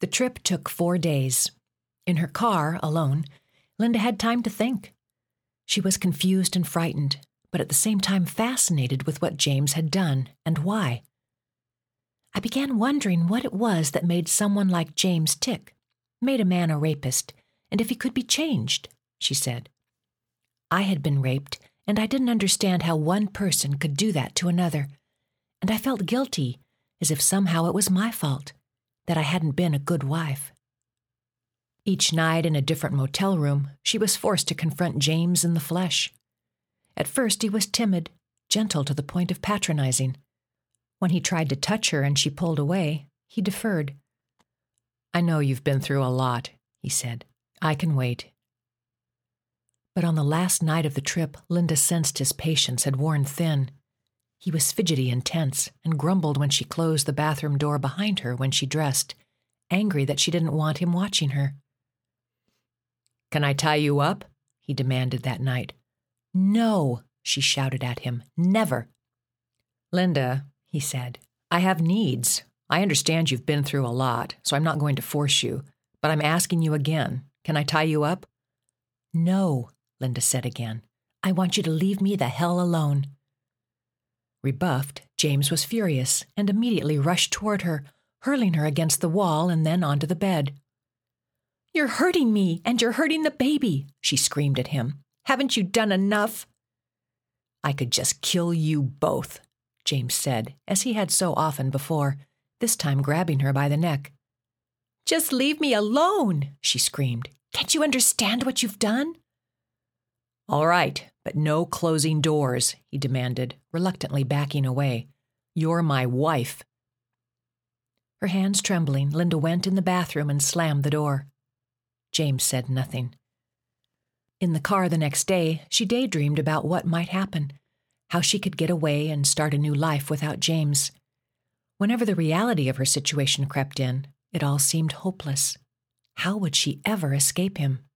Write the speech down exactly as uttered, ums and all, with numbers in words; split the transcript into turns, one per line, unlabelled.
The trip took four days. In her car, alone, Linda had time to think. She was confused and frightened, but at the same time fascinated with what James had done and why. I began wondering what it was that made someone like James tick, made a man a rapist, and if he could be changed, she said. I had been raped, and I didn't understand how one person could do that to another, and I felt guilty, as if somehow it was my fault, that I hadn't been a good wife. Each night in a different motel room, she was forced to confront James in the flesh. At first he was timid, gentle to the point of patronizing. When he tried to touch her and she pulled away, he deferred. "I know you've been through a lot," he said. "I can wait." But on the last night of the trip, Linda sensed his patience had worn thin. He was fidgety and tense, and grumbled when she closed the bathroom door behind her when she dressed, angry that she didn't want him watching her. "Can I tie you up?" he demanded that night. "No," she shouted at him. "Never." "Linda," he said, "I have needs. I understand you've been through a lot, so I'm not going to force you, but I'm asking you again. Can I tie you up?" "No," Linda said again. "I want you to leave me the hell alone." Rebuffed, James was furious and immediately rushed toward her, hurling her against the wall and then onto the bed. "You're hurting me, and you're hurting the baby," she screamed at him. "Haven't you done enough?" "I could just kill you both," James said, as he had so often before, this time grabbing her by the neck. "Just leave me alone," she screamed. "Can't you understand what you've done?" "All right, but no closing doors," he demanded, reluctantly backing away. "You're my wife." Her hands trembling, Linda went in the bathroom and slammed the door. James said nothing. In the car the next day, she daydreamed about what might happen, how she could get away and start a new life without James. Whenever the reality of her situation crept in, it all seemed hopeless. How would she ever escape him?